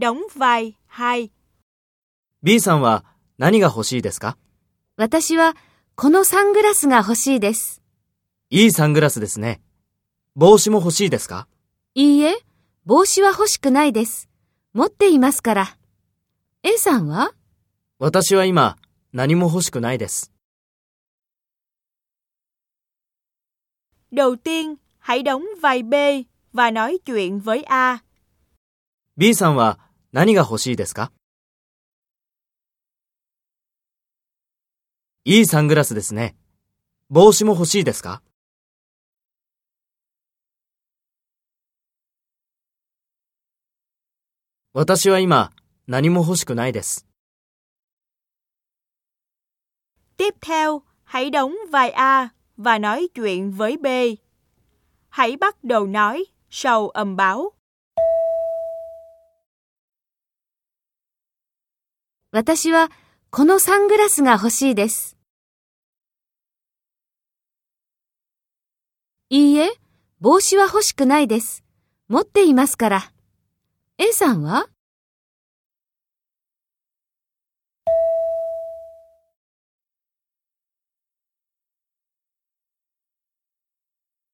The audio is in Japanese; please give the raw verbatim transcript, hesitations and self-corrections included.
đóng vai hai. B さんは何が欲しいですか？ 私はこのサングラスが欲しいです。 いいサングラスですね。帽子も欲しいですか？ いいえ、帽子は欲しくないです。持っていますから。A さんは？ 私は今何も欲しくないです。 Đầu tiên, hãy đóng vai B và nói chuyện với A. B さんは何が欲しいですか？いいサングラスですね。帽子も欲しいですか？私は今何も欲しくないです。 Tiếp theo, hãy đóng vai A và nói chuyện với B. Hãy bắt đầu nói sau âm báo. 私はこのサングラスが欲しいです。いいえ、帽子は欲しくないです。持っていますから。A さんは？